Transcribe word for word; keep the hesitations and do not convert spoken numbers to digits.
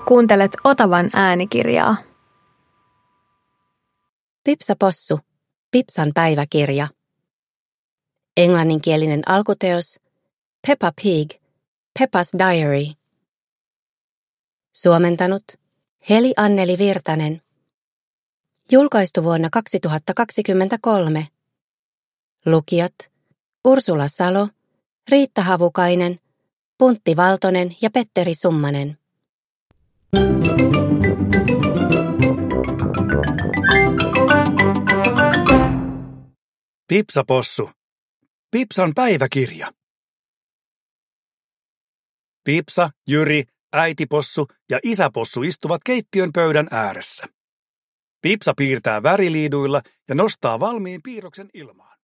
Kuuntelet Otavan äänikirjaa. Pipsapossu, Pipsan päiväkirja. Englanninkielinen alkuteos Peppa Pig, Peppa's Diary. Suomentanut Heli Anneli Virtanen. Julkaistu vuonna kaksituhattakaksikymmentäkolme. Lukijat Ursula Salo, Riitta Havukainen, Puntti Valtonen ja Petteri Summanen. Pipsapossu. Pipsan päiväkirja. Pipsa, Jyri, äitipossu ja isäpossu istuvat keittiön pöydän ääressä. Pipsa piirtää väriliiduilla ja nostaa valmiin piirroksen ilmaan.